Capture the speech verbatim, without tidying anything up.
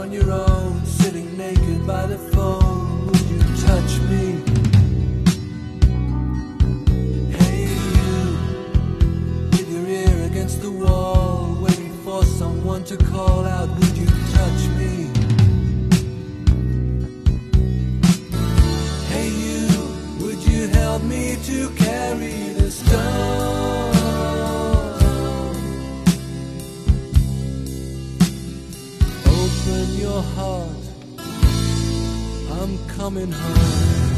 on your own, sitting naked by the phone. Would you touch me? Hey you, with your ear against the wall, waiting for someone to call out. Would you touch me? Hey you, would you help me to carry the stone? Open your heart, I'm coming home.